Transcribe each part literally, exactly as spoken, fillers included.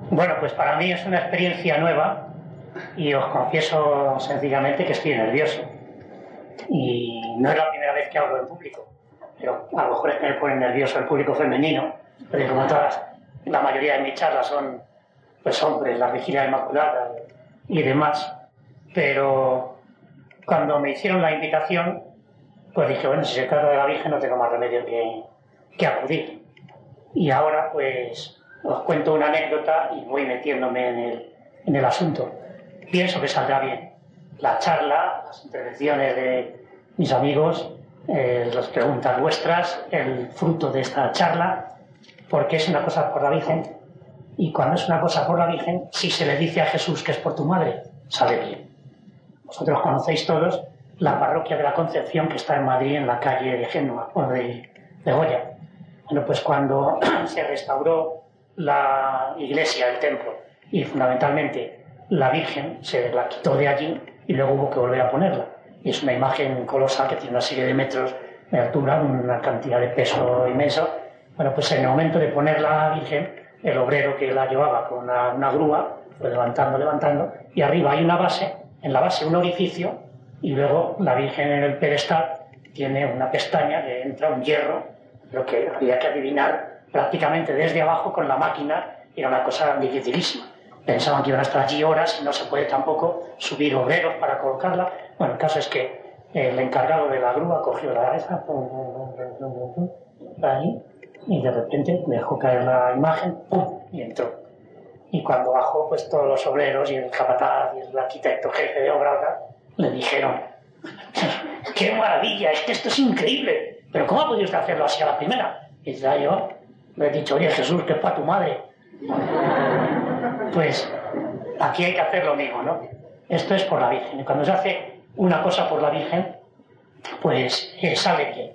Bueno, pues para mí es una experiencia nueva y os confieso sencillamente que estoy nervioso. Y no es la primera vez que hablo en público, pero a lo mejor es que me pone nervioso el público femenino, porque como todas, la mayoría de mis charlas son pues hombres, la Vigilia Inmaculada y demás. Pero cuando me hicieron la invitación, pues dije, bueno, si se trata de la Virgen no tengo más remedio que, que acudir. Y ahora pues os cuento una anécdota y voy metiéndome en el, en el asunto. Pienso que saldrá bien. La charla, las intervenciones de mis amigos, eh, las preguntas vuestras, el fruto de esta charla, porque es una cosa por la Virgen, y cuando es una cosa por la Virgen, si se le dice a Jesús que es por tu madre, sale bien. Vosotros conocéis todos la parroquia de la Concepción que está en Madrid, en la calle de Génova, o de, de Goya. Bueno, pues cuando se restauró la iglesia, el templo, y fundamentalmente la Virgen se la quitó de allí y luego hubo que volver a ponerla. Y es una imagen colosal que tiene una serie de metros de altura, una cantidad de peso inmenso. Bueno, pues en el momento de poner la Virgen, el obrero que la llevaba con una, una grúa fue levantando, levantando, y arriba hay una base, en la base un orificio, y luego la Virgen en el pedestal tiene una pestaña que entra un hierro, lo que había que adivinar prácticamente desde abajo con la máquina, era una cosa dificilísima. Pensaban que iban a estar allí horas y no se puede tampoco subir obreros para colocarla. Bueno, el caso es que el encargado de la grúa cogió la esa ahí, y de repente dejó caer la imagen, ¡pum!, y entró. Y cuando bajó, pues todos los obreros y el capataz y el arquitecto jefe de obra le dijeron: ¡qué maravilla! Es que esto es increíble. ¿Pero cómo ha podido usted hacerlo así a la primera? Y ya yo le he dicho: oye, Jesús, que es para tu madre. Pues aquí hay que hacer lo mismo, ¿no? Esto es por la Virgen. Y cuando se hace una cosa por la Virgen, pues eh, sale bien.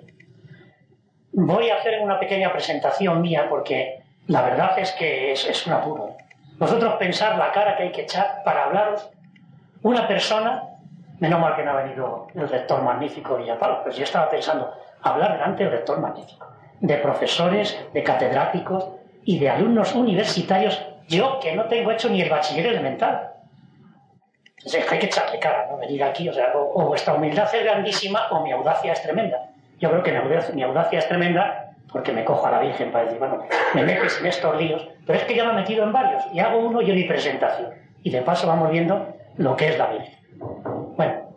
Voy a hacer una pequeña presentación mía porque la verdad es que es, es un apuro. Vosotros pensad la cara que hay que echar para hablaros una persona, menos mal que no ha venido el rector magnífico Villapalo, pues yo estaba pensando hablar delante del rector magnífico, de profesores, de catedráticos y de alumnos universitarios, yo que no tengo hecho ni el bachiller elemental. O sea, que hay que echarle cara, ¿no? Venir aquí, o sea, o, o vuestra humildad es grandísima o mi audacia es tremenda. Yo creo que mi audacia, mi audacia es tremenda porque me cojo a la Virgen para decir, bueno, me metes en estos líos, pero es que ya me he metido en varios y hago uno yo mi presentación. Y de paso vamos viendo lo que es la Virgen. Bueno,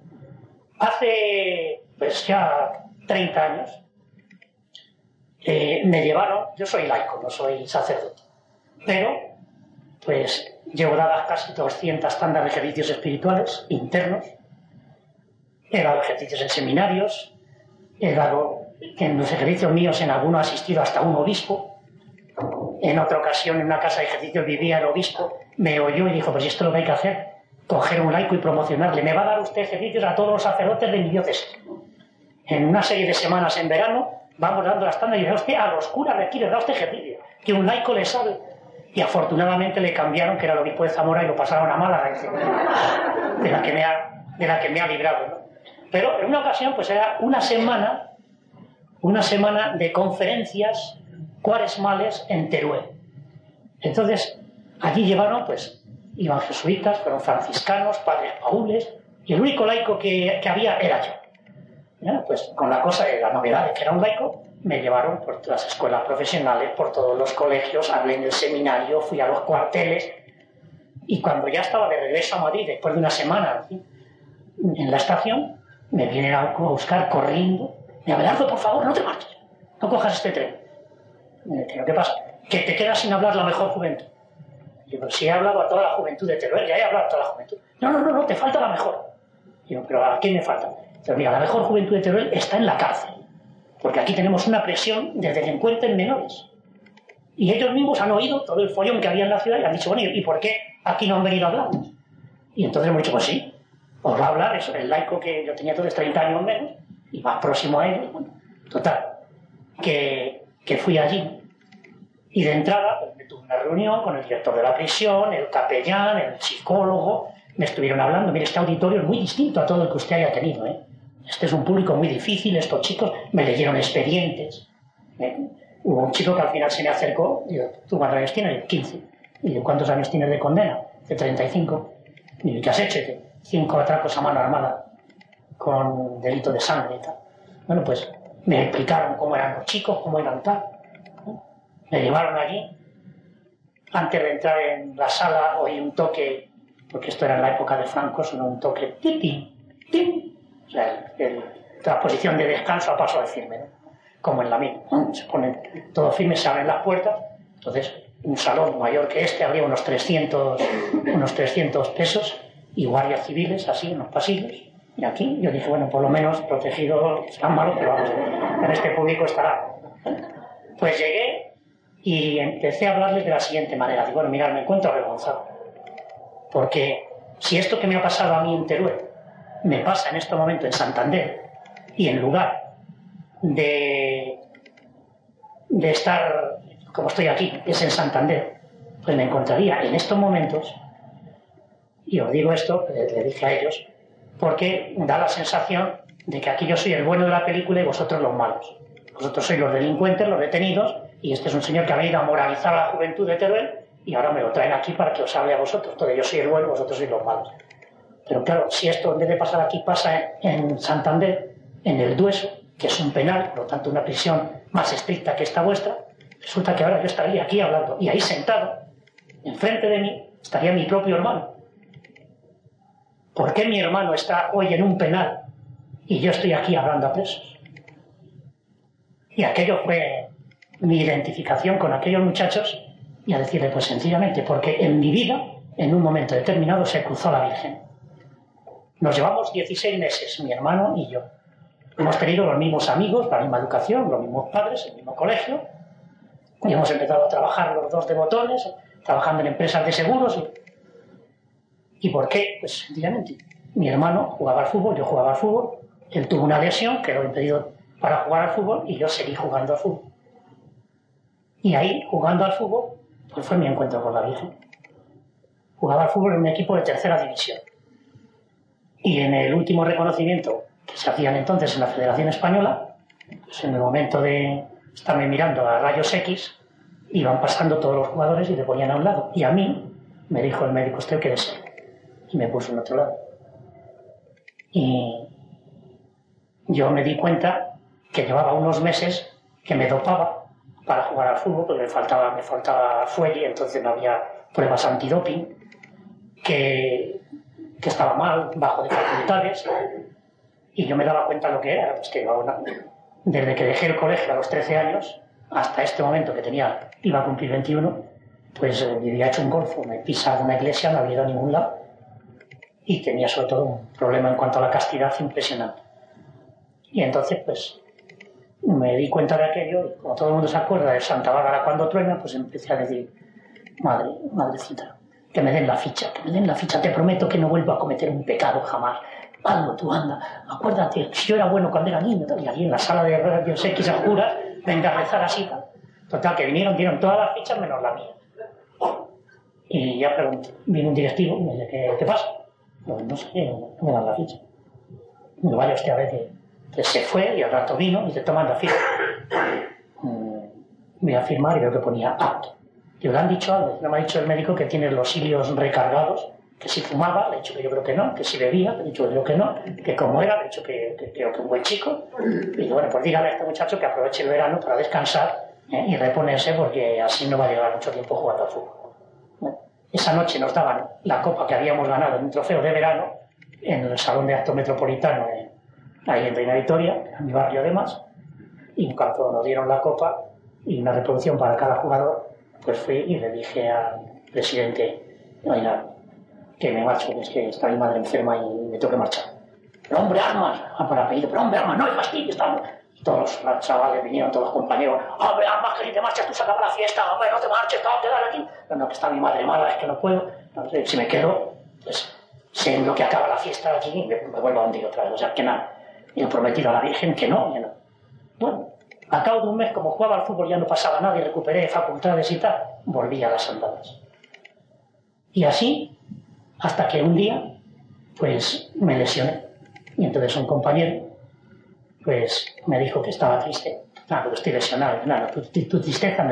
hace pues ya treinta años eh, me llevaron, yo soy laico, no soy sacerdote, pero pues llevo dadas casi doscientas tandas de ejercicios espirituales internos, he dado ejercicios en seminarios, he dado en los ejercicios míos, en alguno ha asistido hasta un obispo. En otra ocasión, en una casa de ejercicios vivía el obispo, me oyó y dijo: pues esto es lo que hay que hacer, coger un laico y promocionarle. Me va a dar usted ejercicios a todos los sacerdotes de mi diócesis. En una serie de semanas en verano vamos dando las tandas y dice: usted a los curas le quiere dar usted ejercicio, que un laico le sabe. Y afortunadamente le cambiaron, que era el obispo de Zamora, y lo pasaron a Málaga, de la que me ha, de la que me ha librado, ¿no? Pero en una ocasión, pues era una semana, una semana de conferencias cuaresmales en Teruel. Entonces, allí llevaron, pues, iban jesuitas, fueron franciscanos, padres paules, y el único laico que, que había era yo. ¿Ya? Pues con la cosa de la novedad de que era un laico, me llevaron por las escuelas profesionales, por todos los colegios, hablé en el seminario, fui a los cuarteles, y cuando ya estaba de regreso a Madrid, después de una semana en la estación, me vienen a buscar corriendo. Me Abelardo, por favor, no te marches, no cojas este tren. Me digo: ¿qué pasa? Que te quedas sin hablar la mejor juventud. Digo: si he hablado a toda la juventud de Teruel, ya he hablado a toda la juventud. No, no, no, no, te falta la mejor. Digo: ¿pero a quién me falta? Digo: mira, la mejor juventud de Teruel está en la cárcel, porque aquí tenemos una presión de delincuentes menores. Y ellos mismos han oído todo el follón que había en la ciudad y han dicho: bueno, ¿y por qué aquí no han venido a hablarnos? Y entonces hemos dicho: pues sí, os va a hablar eso, el laico que yo tenía entonces treinta años menos, y más próximo a él. Bueno, total, que, que fui allí. Y de entrada, pues, me tuve una reunión con el director de la prisión, el capellán, el psicólogo. Me estuvieron hablando: mire, este auditorio es muy distinto a todo el que usted haya tenido, ¿eh? Este es un público muy difícil, estos chicos me leyeron expedientes. ¿eh? Hubo un chico que al final se me acercó, digo: ¿tú cuántos años tienes? quince. Y ¿cuántos años tienes de condena? De treinta y cinco. ¿Y qué has hecho? Cinco atracos a mano armada con delito de sangre y tal. Bueno, pues me explicaron cómo eran los chicos, cómo eran tal. Me llevaron allí. Antes de entrar en la sala oí un toque, porque esto era en la época de Franco, sonó un toque titi, titi. O sea, el, el, la posición de descanso a paso de firme, ¿no? Como en la mía. Se ponen todo firme, se abren las puertas. Entonces, un salón mayor que este, habría unos trescientos, unos trescientos pesos y guardias civiles así en los pasillos. Y aquí yo dije, bueno, por lo menos protegido, serán malos, pero vamos, en este público estará. Pues llegué y empecé a hablarles de la siguiente manera. Digo, bueno, mirad, me encuentro avergonzado. Porque si esto que me ha pasado a mí en Teruel me pasa en este momento en Santander, y en lugar de, de estar como estoy aquí, es en Santander, pues me encontraría en estos momentos, y os digo esto, le dije a ellos, porque da la sensación de que aquí yo soy el bueno de la película y vosotros los malos. Vosotros sois los delincuentes, los detenidos, y este es un señor que ha venido a moralizar a la juventud de Teruel, y ahora me lo traen aquí para que os hable a vosotros. Entonces yo soy el bueno, vosotros sois los malos. Pero claro, si esto en vez de pasar aquí pasa en Santander, en el Dueso, que es un penal, por lo tanto una prisión más estricta que esta vuestra, resulta que ahora yo estaría aquí hablando, y ahí sentado, enfrente de mí, estaría mi propio hermano. ¿Por qué mi hermano está hoy en un penal y yo estoy aquí hablando a presos? Y aquello fue mi identificación con aquellos muchachos, y a decirle, pues sencillamente, porque en mi vida, en un momento determinado, se cruzó la Virgen. Nos llevamos dieciséis meses, mi hermano y yo. Hemos tenido los mismos amigos, la misma educación, los mismos padres, el mismo colegio, y hemos empezado a trabajar los dos de botones, trabajando en empresas de seguros. ¿Y por qué? Pues sencillamente, mi hermano jugaba al fútbol, yo jugaba al fútbol, él tuvo una lesión, quedó impedido para jugar al fútbol, y yo seguí jugando al fútbol. Y ahí, jugando al fútbol, pues fue mi encuentro con la Virgen. Jugaba al fútbol en un equipo de tercera división. Y en el último reconocimiento que se hacían entonces en la Federación Española, pues en el momento de estarme mirando a rayos X, iban pasando todos los jugadores y le ponían a un lado. Y a mí me dijo el médico, usted qué desea. Y me puso en otro lado. Y yo me di cuenta que llevaba unos meses que me dopaba para jugar al fútbol, porque me faltaba, me faltaba fuelle, entonces no había pruebas antidoping, que, que estaba mal, bajo de facultades, y yo me daba cuenta de lo que era, pues que llevaba una, desde que dejé el colegio a los trece años, hasta este momento que tenía, iba a cumplir veintiuno, pues eh, vivía hecho un golfo, me pisaba una iglesia, no había ido a ningún lado, y tenía sobre todo un problema en cuanto a la castidad impresionante. Y entonces, pues, me di cuenta de aquello, y como todo el mundo se acuerda de Santa Bárbara cuando truena, pues empecé a decir, madre, madrecita, que me den la ficha, que me den la ficha, te prometo que no vuelvo a cometer un pecado jamás. Hazlo tú, anda, acuérdate, si yo era bueno cuando era niño, y allí en la sala de radios X a curas, venga a rezar así, tal. Total, que vinieron, dieron todas las fichas menos la mía. Y ya pregunté, vino un directivo, y me dice, ¿qué, qué pasa? Pues no sé, no me dan la ficha. Y digo, vaya usted a ver que... Entonces se fue y al rato vino y dice, toma la firma. Mm, voy a firmar y veo que ponía apto. Digo, ¿le han dicho algo? No me ha dicho el médico que tiene los cilios recargados, que si fumaba, le he dicho que yo creo que no, que si bebía, le he dicho que creo que no, que como era, le he dicho que, que creo que un buen chico. Y digo, bueno, pues dígale a este muchacho que aproveche el verano para descansar, ¿eh? Y reponerse, porque así no va a llevar mucho tiempo jugando al fútbol. Bueno, esa noche nos daban la copa que habíamos ganado en un trofeo de verano en el Salón de Actos Metropolitano, eh, ahí en Reina Victoria, en mi barrio además, y en cuanto nos dieron la copa y una reproducción para cada jugador, pues fui y le dije al presidente, oiga, que me marcho, que es que está mi madre enferma y me tengo que marchar. Pero hombre, Armas, ah, por apellido, pero hombre, Armas, no hay fastidio, estamos. Y todos los chavales vinieron, todos los compañeros, hombre, Armas, que si te marchas tú se acaba la fiesta, hombre, no te marches, te vas a quedar aquí. Pero no, que está mi madre mala, es que no puedo. Entonces, si me quedo, pues sé en lo que acaba la fiesta aquí y me, me vuelvo a hundir otra vez. O sea, que nada. Y he prometido a la Virgen que no, que no. Bueno, a cabo de un mes, como jugaba al fútbol ya no pasaba nada y recuperé facultades y tal, volví a las andadas. Y así, hasta que un día, pues me lesioné. Y entonces un compañero, pues me dijo que estaba triste. Ah, pero estoy lesionado. Claro, tu, tu, tu tristeza no es,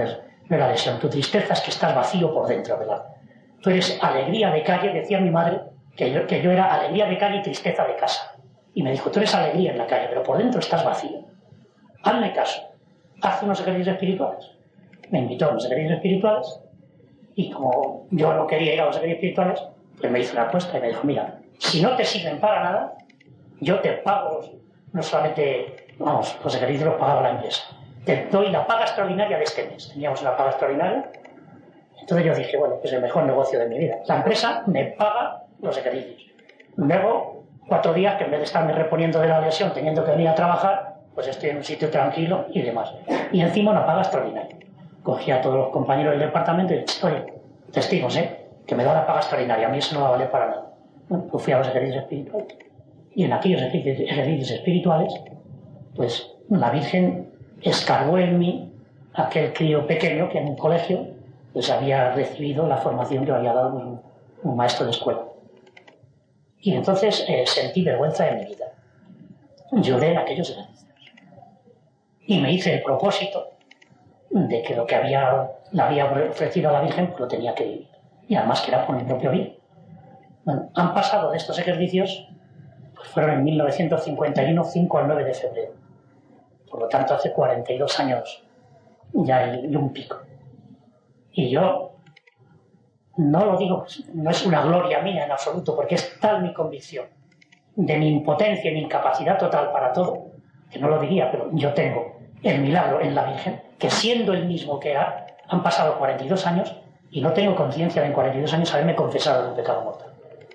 no era deseo. Tu tristeza es que estás vacío por dentro, ¿verdad? Tú eres alegría de calle, decía mi madre, que yo, que yo era alegría de calle y tristeza de casa. Y me dijo, tú eres alegría en la calle, pero por dentro estás vacío. Hazme caso, haz unos ejercicios espirituales. Me invitó a unos ejercicios espirituales y como yo no quería ir a los ejercicios espirituales, pues me hizo una apuesta y me dijo, mira, si no te sirven para nada, yo te pago, no solamente, vamos, los ejercicios los pagaba la empresa, te doy la paga extraordinaria de este mes. Teníamos una paga extraordinaria. Entonces yo dije, bueno, pues el mejor negocio de mi vida. La empresa me paga los ejercicios. Luego, cuatro días que en vez de estarme reponiendo de la lesión, teniendo que venir a trabajar, pues estoy en un sitio tranquilo y demás. Y encima una paga extraordinaria. Cogí a todos los compañeros del departamento y dije, oye, testigos, ¿eh? Que me da una paga extraordinaria. A mí eso no va a valer para nada. Bueno, pues fui a los ejercicios espirituales. Y en aquellos ejercicios, ejercicios espirituales, pues la Virgen escarbó en mí aquel crío pequeño que en un colegio pues había recibido la formación que me había dado un, un maestro de escuela. Y entonces eh, sentí vergüenza de mi vida. Lloré en aquellos ejercicios. Y me hice el propósito de que lo que había, le había ofrecido a la Virgen pues lo tenía que vivir. Y además que era por mi propio bien. Bueno, han pasado de estos ejercicios, pues fueron en mil novecientos cincuenta y uno, cinco al nueve de febrero. Por lo tanto, hace cuarenta y dos años ya y un pico. Y yo no lo digo, no es una gloria mía en absoluto, porque es tal mi convicción de mi impotencia y mi incapacidad total para todo, que no lo diría, pero yo tengo el milagro en la Virgen, que siendo el mismo que ha, han pasado cuarenta y dos años y no tengo conciencia de en cuarenta y dos años haberme confesado de un pecado mortal.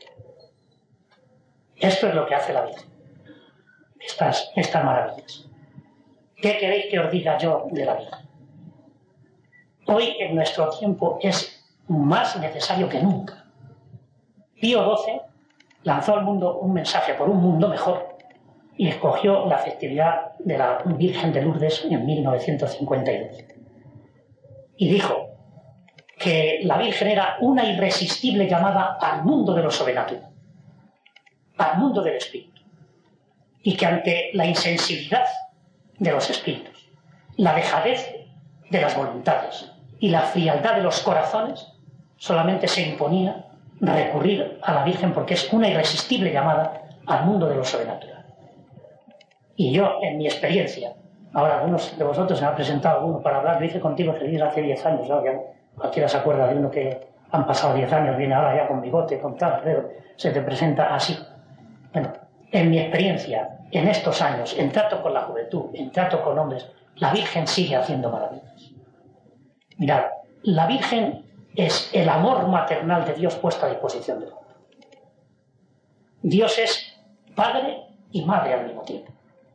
Esto es lo que hace la Virgen. Estas, estas maravillas. ¿Qué queréis que os diga yo de la Virgen? Hoy, en nuestro tiempo, es más necesario que nunca. Pío doce lanzó al mundo un mensaje por un mundo mejor y escogió la festividad de la Virgen de Lourdes en mil novecientos cincuenta y dos. Y dijo que la Virgen era una irresistible llamada al mundo de lo sobrenatural, al mundo del espíritu, y que ante la insensibilidad de los espíritus, la dejadez de las voluntades y la frialdad de los corazones, solamente se imponía recurrir a la Virgen porque es una irresistible llamada al mundo de lo sobrenatural. Y yo, en mi experiencia, ahora algunos de vosotros se me han presentado alguno para hablar, lo hice contigo Feliz hace diez años, ¿no? Ya cualquiera se acuerda de uno que han pasado diez años, viene ahora ya con bigote, con tal, pero se te presenta así. Bueno, en mi experiencia, en estos años, en trato con la juventud, en trato con hombres, la Virgen sigue haciendo maravillas. Mirad, la Virgen es el amor maternal de Dios puesto a disposición del hombre. Dios es padre y madre al mismo tiempo.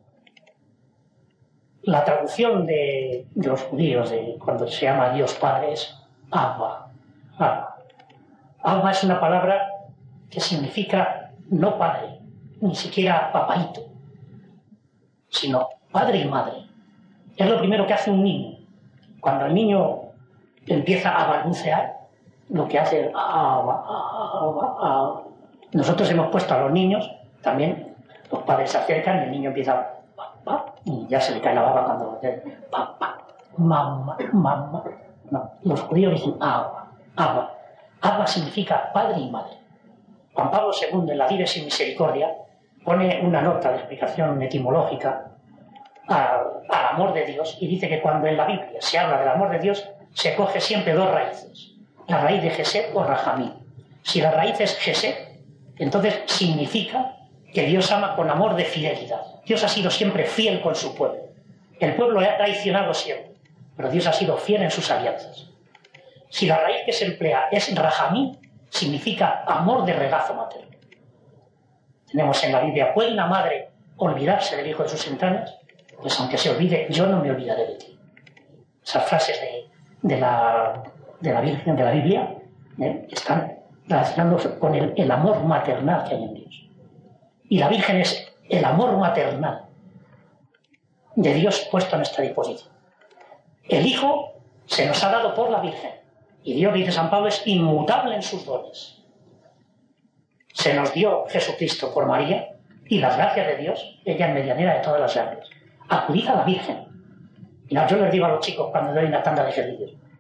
La traducción de, de los judíos, de cuando se llama Dios Padre, es Abba. Abba. Abba es una palabra que significa no padre, ni siquiera papaíto, sino padre y madre. Es lo primero que hace un niño. Cuando el niño empieza a balbucear, lo que hace es Abba, Abba, Abba. Nosotros hemos puesto a los niños, también los padres se acercan y el niño empieza papá, y ya se le cae la baba cuando papá, mamá, mamá. No, los judíos dicen Abba, Abba. Abba significa padre y madre. Juan Pablo segundo, en la Dives sin Misericordia, pone una nota de explicación etimológica al, al amor de Dios y dice que cuando en la Biblia se habla del amor de Dios, se coge siempre dos raíces, la raíz de Gesed o Rahamim. Si la raíz es Gesed, entonces significa que Dios ama con amor de fidelidad. Dios ha sido siempre fiel con su pueblo. El pueblo le ha traicionado siempre, pero Dios ha sido fiel en sus alianzas. Si la raíz que se emplea es Rahamim, significa amor de regazo materno. Tenemos en la Biblia, ¿puede una madre olvidarse del hijo de sus entrañas? Pues aunque se olvide, yo no me olvidaré de ti. Esas frases de, de, la, de la Virgen de la Biblia ¿eh? están relacionándose con el, el amor maternal que hay en Dios. Y la Virgen es el amor maternal de Dios puesto a nuestra disposición. El Hijo se nos ha dado por la Virgen. Y Dios, dice San Pablo, es inmutable en sus dones. Se nos dio Jesucristo por María y las gracias de Dios, ella es medianera de todas las gracias. Acudid a la Virgen. Mira, yo les digo a los chicos cuando doy una tanda de ejercicios,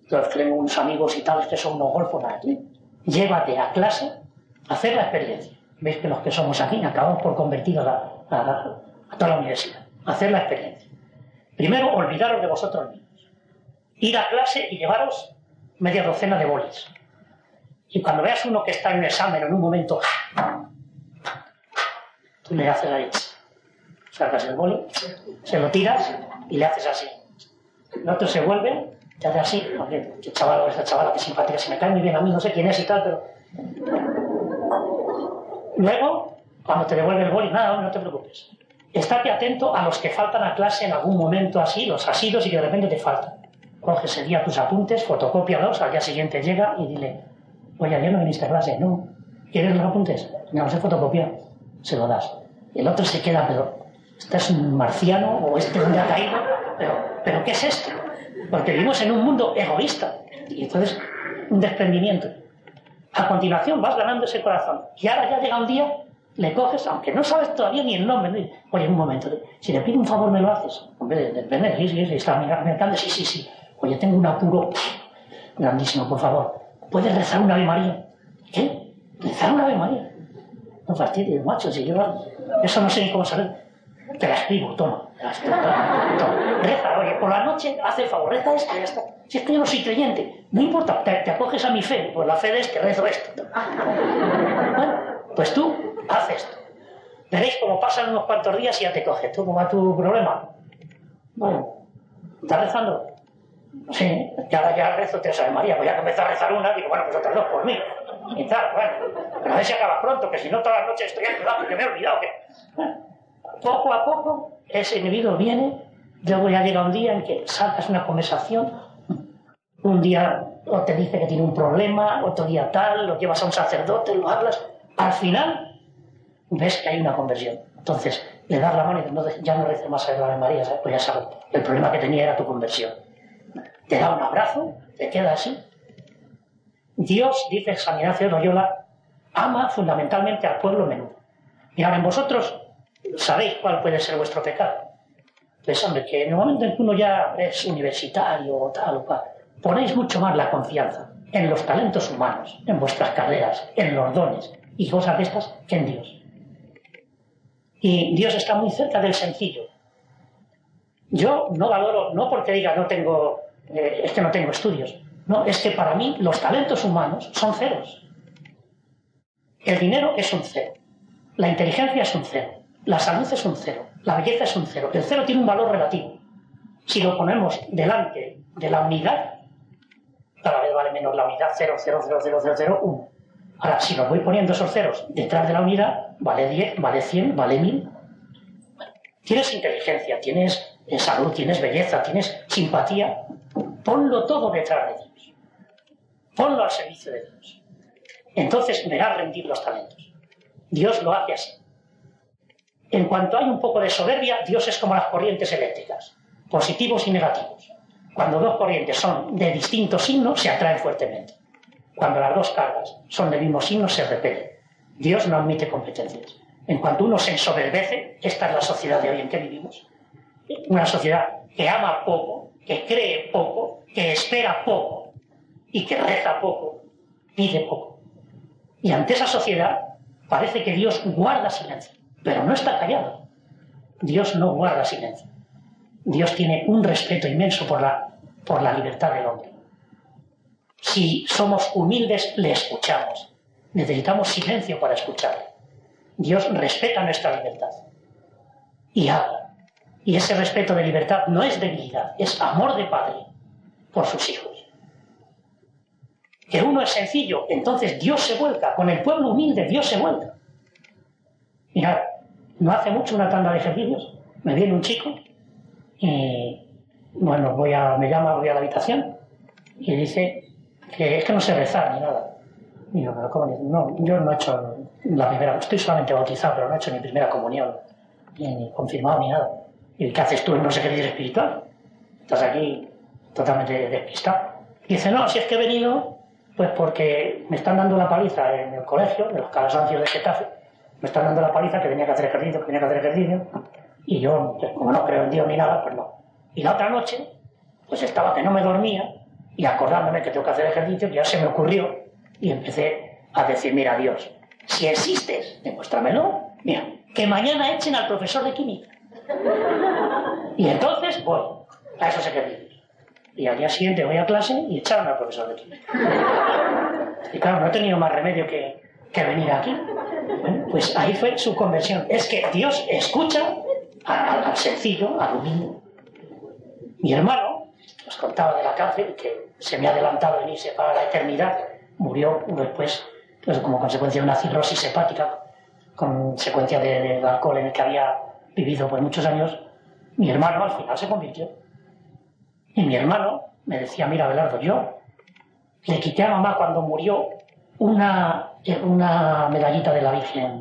Entonces tengo unos amigos y tales que son unos golfos aquí. Llévate a clase a hacer la experiencia. Veis que los que somos aquí acabamos por convertir a, la, a, la, a toda la universidad. A hacer la experiencia. Primero, olvidaros de vosotros mismos. Ir a clase y llevaros media docena de bolis. Y cuando veas uno que está en un examen en un momento, tú le haces ahí, sacas el boli, se lo tiras y le haces así. El otro se vuelve, te hace así, porque este chaval o esta chavala que simpática, se me cae muy bien a mí, no sé quién es y tal, pero... Luego, cuando te devuelve el boli, nada, no te preocupes. Estate atento a los que faltan a clase en algún momento así, los asidos y que de repente te faltan. Coge ese día tus apuntes, fotocópialos, al día siguiente llega y dile, oye, ayer no viniste a clase, ¿no? ¿Quieres los apuntes? No los he fotocopiado. Se lo das. El otro se queda, pero este es un marciano o este dónde ha caído, pero, pero ¿qué es esto? Porque vivimos en un mundo egoísta y entonces un desprendimiento. A continuación vas ganando ese corazón y ahora ya llega un día, le coges, aunque no sabes todavía ni el nombre, ¿no? Oye, un momento, si le pido un favor me lo haces. Hombre, depende, sí, sí, sí, está mercando, sí, sí, sí. Oye, tengo un apuro grandísimo, por favor. ¿Puedes rezar una Ave María? ¿Qué? ¿Rezar una Ave María? No fastidies, macho, si yo eso no sé ni cómo saber. Te la escribo, toma. Toma, toma. Reza, oye, por la noche, haz el favor, reza esto y ya está. Si es que yo no soy creyente, no importa, te, te acoges a mi fe, pues la fe de este, rezo esto. Bueno, pues tú, haz esto. Veréis cómo pasan unos cuantos días y ya te coges. ¿Tú cómo va tu problema? Bueno, ¿estás rezando? Sí, que ahora ya rezo Teresa de María, pues ya que empecé a rezar una, digo, bueno, pues otras dos por mí. Y tal, bueno, pero a ver si acabas pronto, que si no todas las noches estoy ayudando porque me he olvidado que... Bueno, poco a poco ese individuo viene, luego ya llega un día en que sacas una conversación, un día o te dice que tiene un problema, otro día tal, lo llevas a un sacerdote, lo hablas, al final ves que hay una conversión. Entonces le das la mano y dices, no, ya no reces más a la Ave María, ¿sabes? Pues ya sabes, el problema que tenía era tu conversión. Te da un abrazo, te queda así. Dios, dice San Ignacio de Loyola, ama fundamentalmente al pueblo menudo. Mirad, en vosotros sabéis cuál puede ser vuestro pecado. Pues hombre, que en el momento en que uno ya es universitario o tal o cual, ponéis mucho más la confianza en los talentos humanos, en vuestras carreras, en los dones y cosas de estas que en Dios. Y Dios está muy cerca del sencillo. Yo no valoro, no porque diga no tengo, eh, es que no tengo estudios. No, es que para mí los talentos humanos son ceros. El dinero es un cero. La inteligencia es un cero. La salud es un cero. La belleza es un cero. El cero tiene un valor relativo. Si lo ponemos delante de la unidad, cada vez vale menos la unidad cero, cero, cero, cero, cero, cero, uno. Ahora, si los voy poniendo esos ceros detrás de la unidad, vale diez, vale cien, vale mil. Bueno, tienes inteligencia, tienes salud, tienes belleza, tienes simpatía. Ponlo todo detrás de Dios. Ponlo al servicio de Dios. Entonces verás rendir los talentos. Dios lo hace así. En cuanto hay un poco de soberbia, Dios es como las corrientes eléctricas, positivos y negativos. Cuando dos corrientes son de distintos signos, se atraen fuertemente. Cuando las dos cargas son del mismo signo, se repelen. Dios no admite competencias. En cuanto uno se ensoberbece, esta es la sociedad de hoy en que vivimos. Una sociedad que ama poco, que cree poco, que espera poco y que reza poco, pide poco. Y ante esa sociedad parece que Dios guarda silencio, pero no está callado. Dios no guarda silencio. Dios tiene un respeto inmenso por la, por la libertad del hombre. Si somos humildes, le escuchamos. Necesitamos silencio para escucharle. Dios respeta nuestra libertad y habla. Y ese respeto de libertad no es debilidad, es amor de padre por sus hijos. Que uno es sencillo, entonces Dios se vuelca. Con el pueblo humilde, Dios se vuelca. Mirad, no hace mucho una tanda de ejercicios, me viene un chico y, bueno, voy a, me llama, voy a la habitación y dice que es que no sé rezar ni nada. Y yo, pero ¿cómo? No, yo no he hecho la primera, estoy solamente bautizado, pero no he hecho ni primera comunión, ni, ni confirmado ni nada. ¿Y qué haces tú en no sé qué líder espiritual? Estás aquí totalmente despistado. Y dice, no, si es que he venido, pues porque me están dando la paliza en el colegio, de los cansancios de Getafe, me están dando la paliza que tenía que hacer ejercicio, que tenía que hacer ejercicio, y yo, pues, como no creo en Dios ni nada, pues no. Y la otra noche, pues estaba que no me dormía, Y acordándome que tengo que hacer ejercicio, ya se me ocurrió y empecé a decir, mira, Dios, si existes, demuéstramelo. Mira, que mañana echen al profesor de química. Y entonces voy a esos ejercicios. Y al día siguiente voy a clase y echaron al profesor de química. Y claro, no he tenido más remedio que, que venir aquí. Bueno, pues ahí fue su conversión. Es que Dios escucha al, al sencillo, al humilde. Mi hermano, os contaba de la cárcel, que se me ha adelantado en irse para la eternidad, murió después, pues, como consecuencia de una cirrosis hepática, consecuencia de, del alcohol en el que había vivido por muchos años. Mi hermano al final se convirtió. Y mi hermano me decía, mira, Abelardo, yo le quité a mamá cuando murió una, una medallita de la Virgen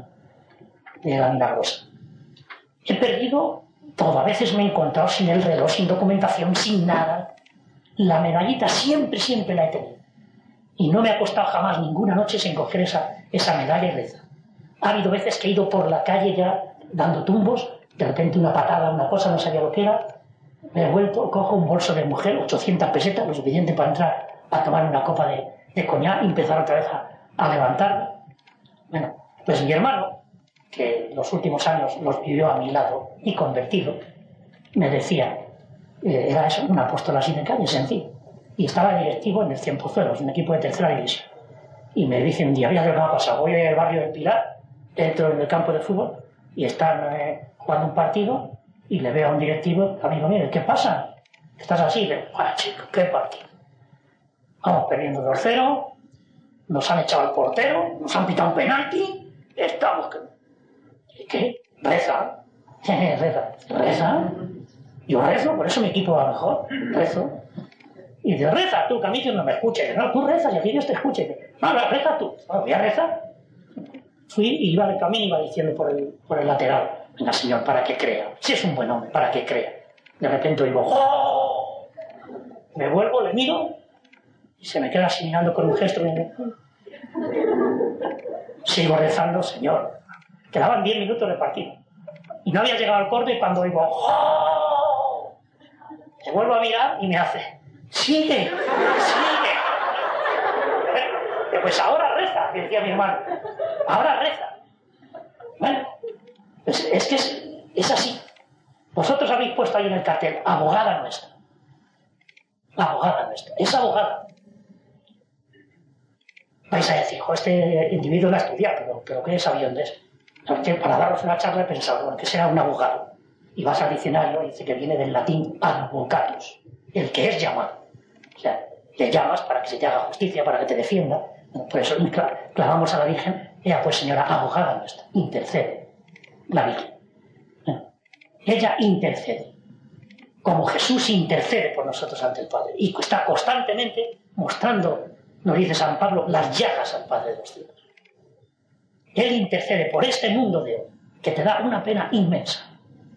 de la Milagrosa. He perdido todo. A veces me he encontrado sin el reloj, sin documentación, sin nada. La medallita siempre, siempre la he tenido. Y no me ha costado jamás ninguna noche sin coger esa, esa medalla y rezar. Ha habido veces que he ido por la calle ya dando tumbos, de repente una patada, una cosa, no sabía lo que era. Me he vuelto, cojo un bolso de mujer, ochocientas pesetas, lo suficiente para entrar a tomar una copa de, de coñac y empezar otra vez a, a levantarme. Bueno, pues mi hermano, que los últimos años los vivió a mi lado y convertido, me decía, eh, era eso, un apóstol así de calle, sencillo, y estaba directivo en el Cienpozuelos, un equipo de tercera división. Y me dice un día, mira lo que me ha pasado, voy al barrio del Pilar, entro en el campo de fútbol, y están eh, jugando un partido, y le veo a un directivo, amigo mío, ¿qué pasa? ¿Estás así? Y le digo, ah, chico, ¿qué partido? Vamos perdiendo dos cero, nos han echado al portero, nos han pitado un penalti, estamos... ¿Qué? Reza. Reza. Reza. Yo rezo, por eso mi equipo va mejor. Rezo. Y dice, reza tú, que a mí Dios no me escuche. Y dice, no, tú rezas y aquí Dios te escuche. Y dice, no, no, reza tú. Bueno, voy a rezar. Fui y iba de camino y iba diciendo por el, por el lateral, venga, Señor, para que crea. Si es un buen hombre, para que crea. De repente oigo, ¡oh! Me vuelvo, le miro y se me queda así mirando con un gesto. Y me... Sigo rezando, Señor. Quedaban diez minutos de partido. Y no había llegado al córner cuando oigo, ¡oh! Me vuelvo a mirar y me hace, ¡sigue! ¡Sigue! Pues ahora reza, que decía mi hermano. Ahora reza. Bueno, pues es que es, es así. Vosotros habéis puesto ahí en el cartel, abogada nuestra. Abogada nuestra. Es abogada. Vais a decir, jo, este individuo lo ha estudiado, pero, pero ¿qué sabía de eso? Para daros una charla he pensado, bueno, que será un abogado. Y vas al diccionario y dice que viene del latín advocatus, el que es llamado. O sea, le llamas para que se te haga justicia, para que te defienda. Por eso clamamos a la Virgen, ella pues señora abogada nuestra, intercede, la Virgen. Ella intercede, como Jesús intercede por nosotros ante el Padre. Y está constantemente mostrando, nos dice San Pablo, las llagas al Padre de los cielos. Él intercede por este mundo de hoy, que te da una pena inmensa.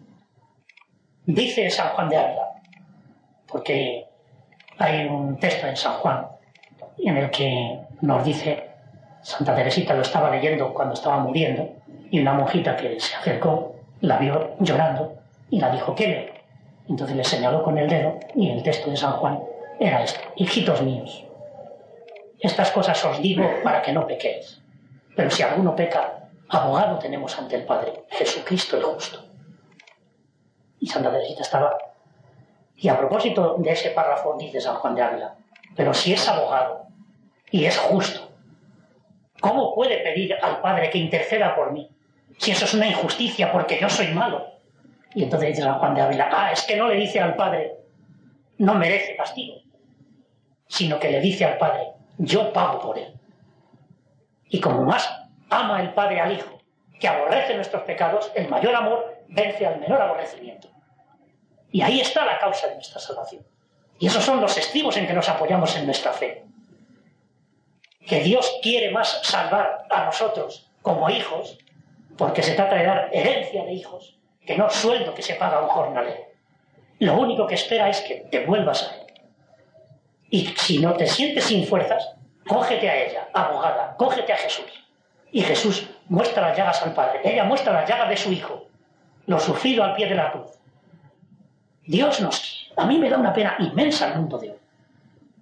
Dice San Juan de Ávila, porque hay un texto en San Juan en el que nos dice, Santa Teresita lo estaba leyendo cuando estaba muriendo, y una monjita que se acercó, la vio llorando, y la dijo, ¿qué lee? Entonces le señaló con el dedo, y el texto de San Juan era esto, hijitos míos, estas cosas os digo para que no pequéis. Pero si alguno peca, abogado tenemos ante el Padre, Jesucristo el justo. Y Santa Teresita estaba... Y a propósito de ese párrafo dice San Juan de Ávila, pero si es abogado y es justo, ¿cómo puede pedir al Padre que interceda por mí? Si eso es una injusticia porque yo soy malo. Y entonces dice San Juan de Ávila, ah, es que no le dice al Padre, no merece castigo, sino que le dice al Padre, yo pago por él. Y como más ama el Padre al Hijo, que aborrece nuestros pecados, el mayor amor vence al menor aborrecimiento. Y ahí está la causa de nuestra salvación. Y esos son los estribos en que nos apoyamos en nuestra fe. Que Dios quiere más salvar a nosotros como hijos, porque se trata de dar herencia de hijos, que no sueldo que se paga a un jornalero. Lo único que espera es que te vuelvas a Él. Y si no te sientes sin fuerzas, cógete a ella, abogada, cógete a Jesús. Y Jesús muestra las llagas al Padre. Ella muestra las llagas de su Hijo, lo sufrido al pie de la cruz. Dios nos quiere. A mí me da una pena inmensa el mundo de hoy.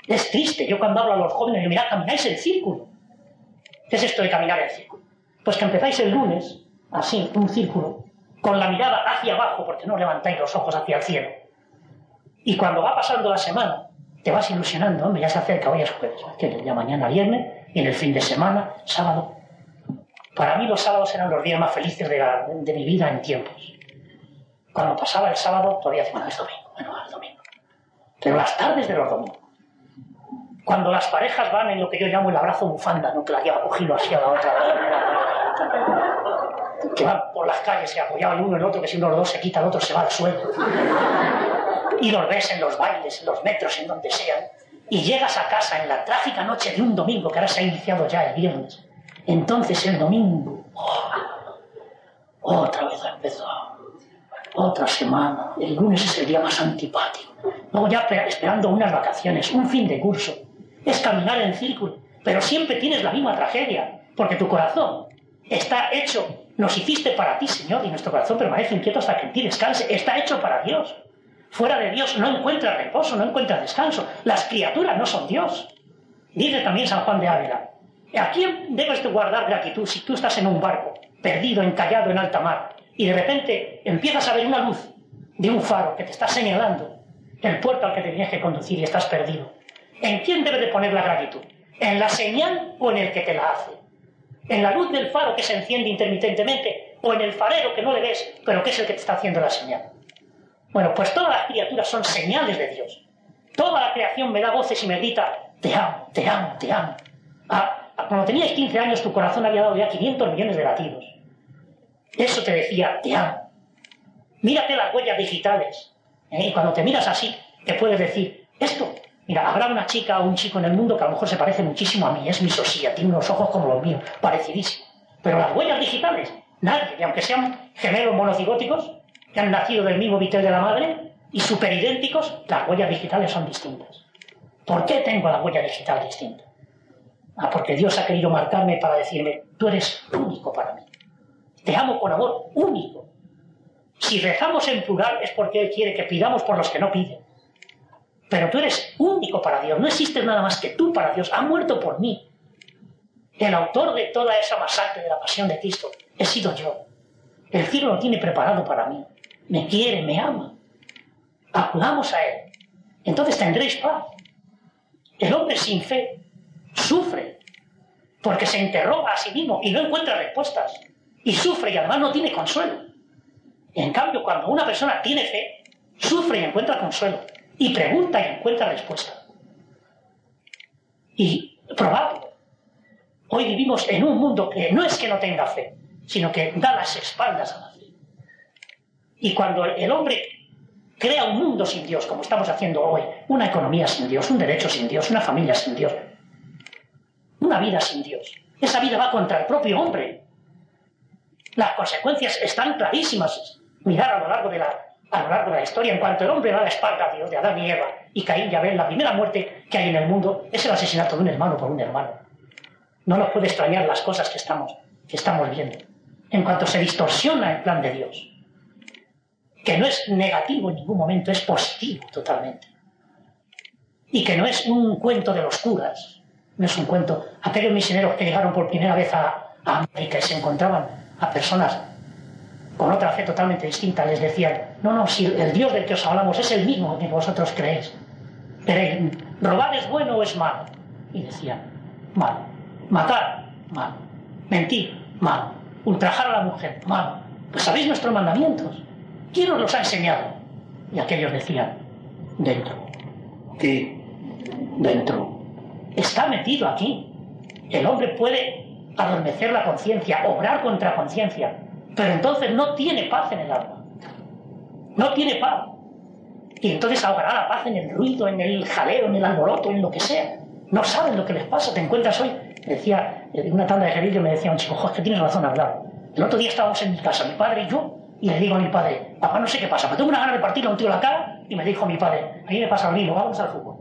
Es triste. Yo cuando hablo a los jóvenes, digo, mirad, camináis en círculo. ¿Qué es esto de caminar en círculo? Pues que empezáis el lunes, así, un círculo, con la mirada hacia abajo, porque no levantáis los ojos hacia el cielo. Y cuando va pasando la semana, te vas ilusionando, hombre, ya se acerca, hoy es jueves, que ya mañana viernes, y en el fin de semana, sábado. Para mí los sábados eran los días más felices de, la, de mi vida en tiempos. Cuando pasaba el sábado, todavía decía, bueno, es domingo, bueno, es domingo. Pero las tardes de los domingos, cuando las parejas van en lo que yo llamo el abrazo bufanda, no que la lleva cogido así a la otra, que van por las calles y apoyaban el uno en el otro, que si uno de los dos se quita, el otro se va al suelo. Y los ves en los bailes, en los metros, en donde sean, y llegas a casa en la trágica noche de un domingo, que ahora se ha iniciado ya el viernes. Entonces el domingo, oh, otra vez ha empezado, otra semana, el lunes es el día más antipático. Luego ya esperando unas vacaciones, un fin de curso, es caminar en círculo, pero siempre tienes la misma tragedia, porque tu corazón está hecho, nos hiciste para ti, Señor, y nuestro corazón permanece inquieto hasta que en ti descanse, está hecho para Dios. Fuera de Dios no encuentras reposo, no encuentras descanso. Las criaturas no son Dios. Dice también San Juan de Ávila, ¿a quién debes de guardar gratitud si tú estás en un barco, perdido, encallado en alta mar, y de repente empiezas a ver una luz de un faro que te está señalando el puerto al que te tienes que conducir y estás perdido? ¿En quién debes de poner la gratitud? ¿En la señal o en el que te la hace? ¿En la luz del faro que se enciende intermitentemente o en el farero que no le ves, pero que es el que te está haciendo la señal? Bueno, pues todas las criaturas son señales de Dios. Toda la creación me da voces y me grita, te amo, te amo, te amo. Ah, cuando tenías quince años tu corazón había dado ya quinientos millones de latidos. Eso te decía, te amo. Mírate las huellas digitales. ¿eh? Y cuando te miras así, te puedes decir, esto, mira, habrá una chica o un chico en el mundo que a lo mejor se parece muchísimo a mí, es mi socia, tiene unos ojos como los míos, parecidísimos. Pero las huellas digitales, nadie, y aunque sean gemelos monocigóticos, que han nacido del mismo vitel de la madre y superidénticos, las huellas digitales son distintas. ¿Por qué tengo la huella digital distinta? Ah, porque Dios ha querido marcarme para decirme, tú eres único para mí. Te amo con amor único. Si rezamos en plural es porque Él quiere que pidamos por los que no piden. Pero tú eres único para Dios. No existe nada más que tú para Dios. Ha muerto por mí. El autor de toda esa masacre de la pasión de Cristo he sido yo. El cielo lo tiene preparado para mí. Me quiere, me ama. Acudamos a Él. Entonces tendréis paz. El hombre sin fe sufre porque se interroga a sí mismo y no encuentra respuestas. Y sufre y además no tiene consuelo. En cambio, cuando una persona tiene fe, sufre y encuentra consuelo. Y pregunta y encuentra respuesta. Y probadlo. Hoy vivimos en un mundo que no es que no tenga fe, sino que da las espaldas a la fe. Y cuando el hombre crea un mundo sin Dios, como estamos haciendo hoy, una economía sin Dios, un derecho sin Dios, una familia sin Dios, una vida sin Dios, esa vida va contra el propio hombre. Las consecuencias están clarísimas. Mirar a lo largo de la, a lo largo de la historia, en cuanto el hombre da la espalda a Dios, de Adán y Eva, y Caín y Abel, la primera muerte que hay en el mundo es el asesinato de un hermano por un hermano. No nos puede extrañar las cosas que estamos, que estamos viendo. En cuanto se distorsiona el plan de Dios, que no es negativo en ningún momento, es positivo totalmente. Y que no es un cuento de los curas, no es un cuento. Aquellos misioneros que llegaron por primera vez a, a América y se encontraban a personas con otra fe totalmente distinta, les decían, no, no, si el Dios del que os hablamos es el mismo que vosotros creéis. Pero ¿robar es bueno o es malo? Y decían, malo. Matar, malo. Mentir, malo. Ultrajar a la mujer, malo. Pues sabéis nuestros mandamientos. ¿Quién os los ha enseñado? Y aquellos decían, dentro. ¿Qué? Dentro. Está metido aquí. El hombre puede adormecer la conciencia, obrar contra conciencia, pero entonces no tiene paz en el alma. No tiene paz. Y entonces ahogará la paz en el ruido, en el jaleo, en el alboroto, en lo que sea. No saben lo que les pasa. Te encuentras hoy, decía, en una tanda de gerillo me decía un chico, jo, es que tienes razón a hablar. El otro día estábamos en mi casa, mi padre y yo, y le digo a mi padre, papá, no sé qué pasa, pero tengo una gana de partirle a un tío la cara, y me dijo mi padre, a mí me pasa lo mismo, vamos al fútbol.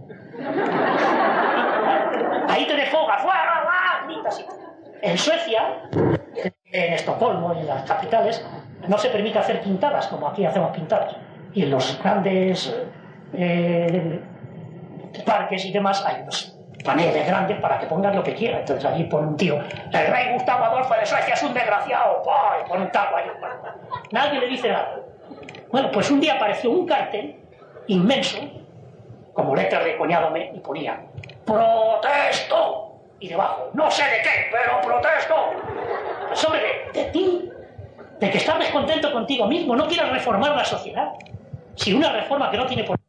Ahí te desfogas, ¡guau, guau, guau! Gritas y... En Suecia, en Estocolmo, en las capitales, no se permite hacer pintadas, como aquí hacemos pintadas. Y en los grandes eh, parques y demás hay unos paneles grandes para que pongas lo que quieras. Entonces allí pone un tío, el rey Gustavo Adolfo de Suecia es un desgraciado, ¡pah! Y pone un taco ahí. Nadie le dice nada. Bueno, pues un día apareció un cartel inmenso, como letra de coñádome, y ponía ¡protesto! Y debajo, no sé de qué, pero protesto. Pues hombre, de, de ti, de que estás descontento contigo mismo, no quieras reformar la sociedad. Si una reforma que no tiene por